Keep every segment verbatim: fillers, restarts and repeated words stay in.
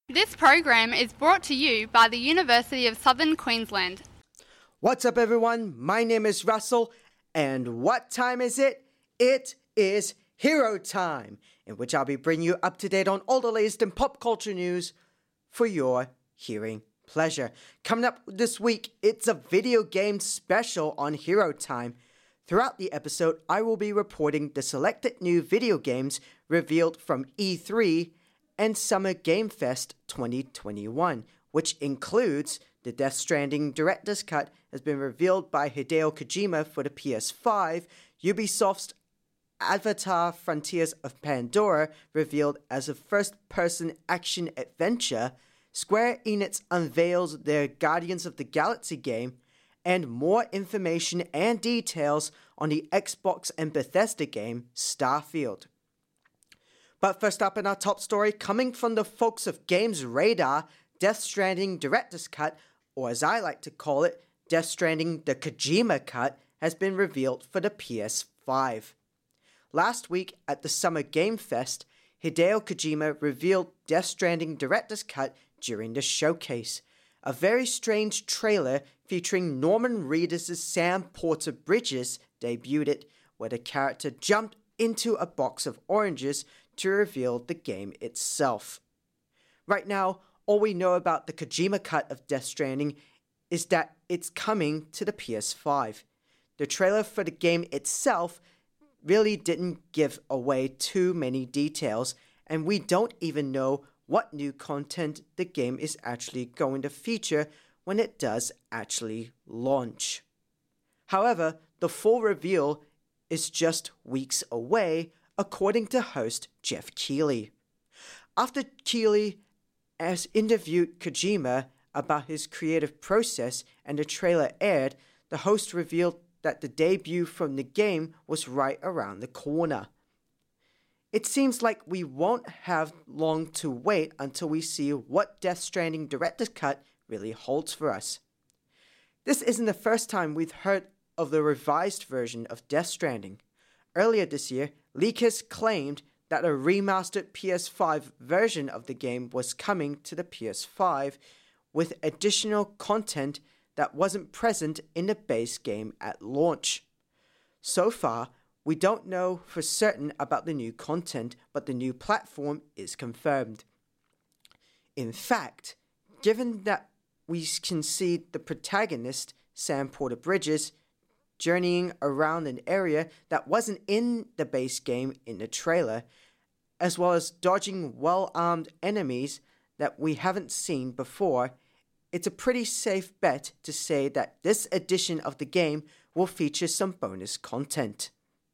This program is brought to you by the University of Southern Queensland. What's up, everyone? My name is Russell, and what time is it? It is Hero Time, in which I'll be bringing you up to date on all the latest in pop culture news for your hearing pleasure. Coming up this week, it's a video game special on Hero Time. Throughout the episode, I will be reporting the selected new video games revealed from E three and Summer Game Fest twenty twenty-one, which includes the Death Stranding Director's Cut has been revealed by Hideo Kojima for the P S five, Ubisoft's Avatar Frontiers of Pandora revealed as a first-person action-adventure, Square Enix unveils their Guardians of the Galaxy game, and more information and details on the Xbox and Bethesda game Starfield. But first up in our top story, coming from the folks of Games Radar, Death Stranding Director's Cut, or as I like to call it, Death Stranding the Kojima Cut, has been revealed for the P S five. Last week at the Summer Game Fest, Hideo Kojima revealed Death Stranding Director's Cut during the showcase. A very strange trailer featuring Norman Reedus' Sam Porter Bridges debuted, where the character jumped into a box of oranges to reveal the game itself. Right now, all we know about the Kojima cut of Death Stranding is that it's coming to the P S five. The trailer for the game itself really didn't give away too many details, and we don't even know what new content the game is actually going to feature when it does actually launch. However, the full reveal is just weeks away, according to host Jeff Keighley. After Keighley has interviewed Kojima about his creative process and the trailer aired, the host revealed that the debut from the game was right around the corner. It seems like we won't have long to wait until we see what Death Stranding Director's Cut really holds for us. This isn't the first time we've heard of the revised version of Death Stranding. Earlier this year, leakers claimed that a remastered P S five version of the game was coming to the P S five with additional content that wasn't present in the base game at launch. So far, we don't know for certain about the new content, but the new platform is confirmed. In fact, given that we can see the protagonist, Sam Porter Bridges, journeying around an area that wasn't in the base game in the trailer, as well as dodging well-armed enemies that we haven't seen before, it's a pretty safe bet to say that this edition of the game will feature some bonus content.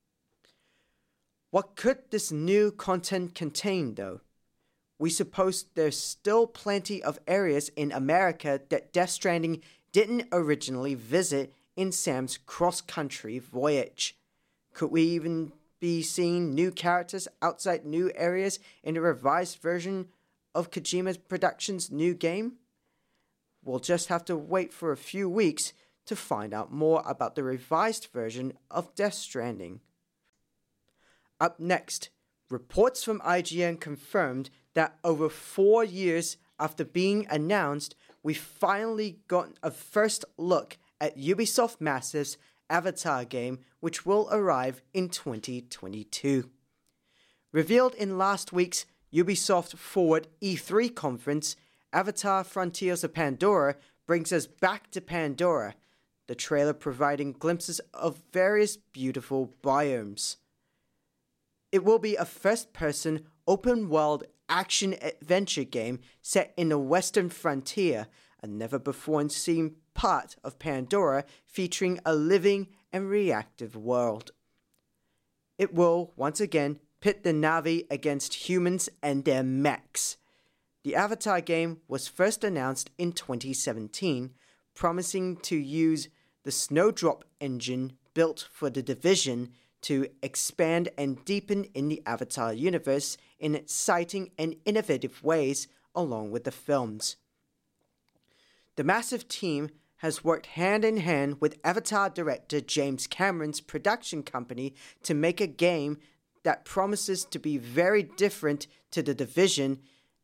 What could this new content contain, though? We suppose there's still plenty of areas in America that Death Stranding didn't originally visit in Sam's cross-country voyage. Could we even be seeing new characters outside new areas in a revised version of Kojima Productions' new game? We'll just have to wait for a few weeks to find out more about the revised version of Death Stranding. Up next, reports from I G N confirmed that over four years after being announced, we finally got a first look at Ubisoft Massive's Avatar game, which will arrive in twenty twenty-two. Revealed in last week's Ubisoft Forward E three conference, Avatar Frontiers of Pandora brings us back to Pandora, the trailer providing glimpses of various beautiful biomes. It will be a first-person, open-world action-adventure game set in the Western Frontier, a never-before-seen part of Pandora featuring a living and reactive world. It will, once again, pit the Na'vi against humans and their mechs. The Avatar game was first announced in twenty seventeen, promising to use the Snowdrop engine built for The Division to expand and deepen in the Avatar universe in exciting and innovative ways along with the films. The Massive team has worked hand in hand with Avatar director James Cameron's production company to make a game that promises to be very different to The Division,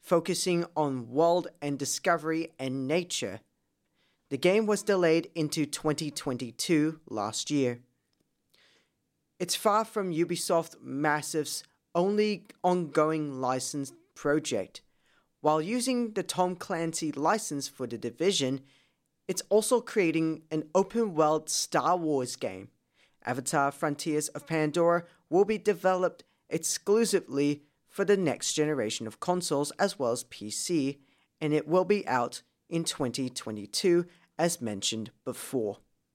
focusing on world and discovery and nature. The game was delayed into twenty twenty-two last year. It's far from Ubisoft Massive's only ongoing licensed project. While using the Tom Clancy license for The Division, it's also creating an open-world Star Wars game. Avatar: Frontiers of Pandora will be developed exclusively for the next generation of consoles as well as P C, and it will be out in twenty twenty-two as mentioned before.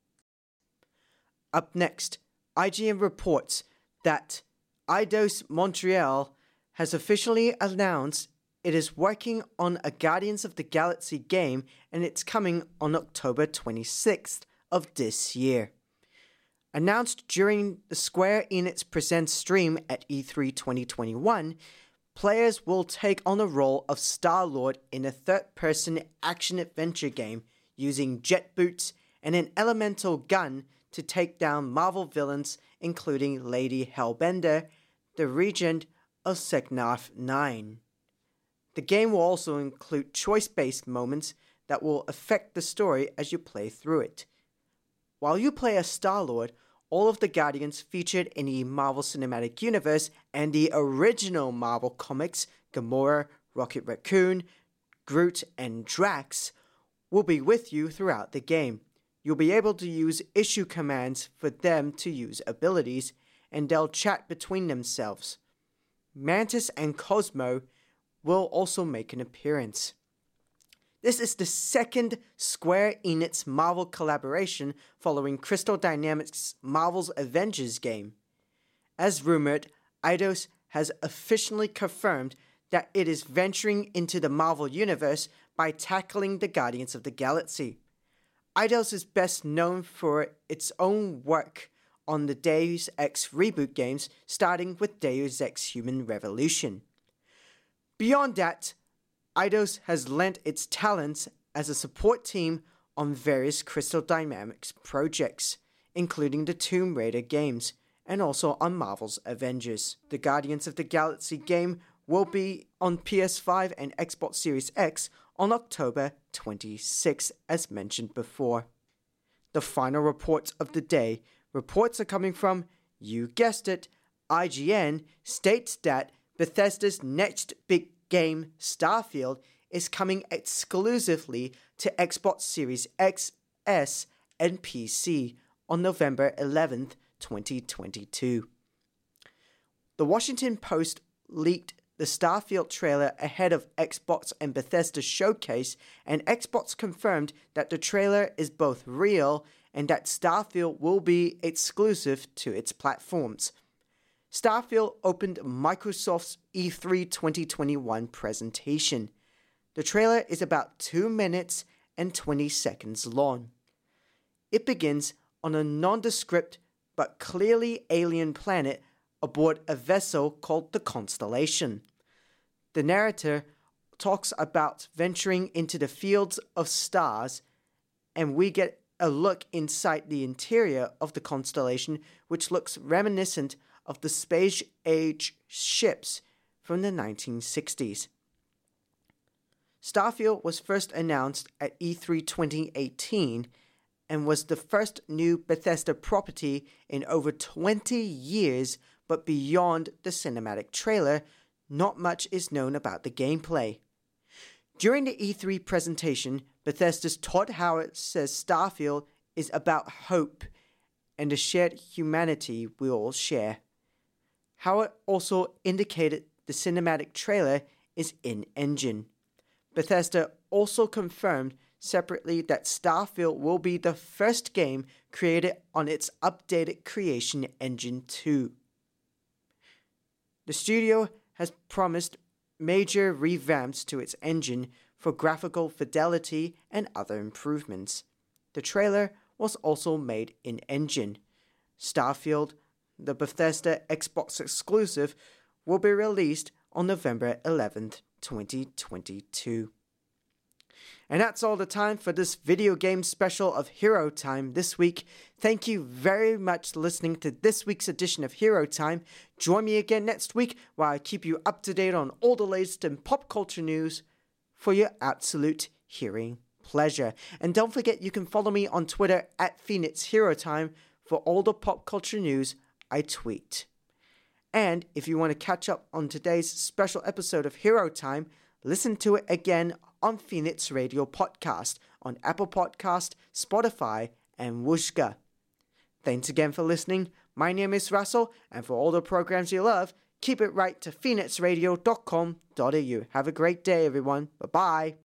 Up next, I G N reports that Eidos Montreal has officially announced it is working on a Guardians of the Galaxy game, and it's coming on October twenty-sixth of this year. Announced during the Square Enix Presents stream at E three twenty twenty-one, players will take on the role of Star-Lord in a third-person action-adventure game using jet boots and an elemental gun to take down Marvel villains including Lady Hellbender, the Regent of Seknarf nine. The game will also include choice-based moments that will affect the story as you play through it. While you play as Star-Lord, all of the Guardians featured in the Marvel Cinematic Universe and the original Marvel comics, Gamora, Rocket Raccoon, Groot, and Drax, will be with you throughout the game. You'll be able to use issue commands for them to use abilities, and they'll chat between themselves. Mantis and Cosmo will also make an appearance. This is the second Square Enix Marvel collaboration following Crystal Dynamics' Marvel's Avengers game. As rumored, Eidos has officially confirmed that it is venturing into the Marvel Universe by tackling the Guardians of the Galaxy. Eidos is best known for its own work on the Deus Ex reboot games, starting with Deus Ex Human Revolution. Beyond that, Eidos has lent its talents as a support team on various Crystal Dynamics projects, including the Tomb Raider games, and also on Marvel's Avengers. The Guardians of the Galaxy game will be on P S five and Xbox Series X on October twenty-sixth, as mentioned before. The final reports of the day. Reports are coming from, you guessed it, I G N states that Bethesda's next big game, Starfield, is coming exclusively to Xbox Series X, S, and P C on November eleventh, twenty twenty-two. The Washington Post leaked the Starfield trailer ahead of Xbox and Bethesda showcase, and Xbox confirmed that the trailer is both real and that Starfield will be exclusive to its platforms. Starfield opened Microsoft's E three twenty twenty-one presentation. The trailer is about two minutes and twenty seconds long. It begins on a nondescript but clearly alien planet aboard a vessel called the Constellation. The narrator talks about venturing into the fields of stars, and we get a look inside the interior of the Constellation, which looks reminiscent of the space-age ships from the nineteen sixties. Starfield was first announced at E three twenty eighteen and was the first new Bethesda property in over twenty years, but beyond the cinematic trailer, not much is known about the gameplay. During the E three presentation, Bethesda's Todd Howard says Starfield is about hope and the shared humanity we all share. Howard also indicated the cinematic trailer is in-engine. Bethesda also confirmed separately that Starfield will be the first game created on its updated Creation Engine two. The studio has promised major revamps to its engine for graphical fidelity and other improvements. The trailer was also made in-engine. Starfield, the Bethesda Xbox exclusive, will be released on November eleventh, twenty twenty-two. And that's all the time for this video game special of Hero Time this week. Thank you very much for listening to this week's edition of Hero Time. Join me again next week while I keep you up to date on all the latest in pop culture news for your absolute hearing pleasure. And don't forget you can follow me on Twitter at Phoenix Hero Time for all the pop culture news I tweet. And if you want to catch up on today's special episode of Hero Time, listen to it again on Phoenix Radio Podcast on Apple Podcast, Spotify, and Wooshka. Thanks again for listening. My name is Russell, and for all the programs you love, keep it right to phoenix radio dot com dot a u. Have a great day, everyone. Bye-bye.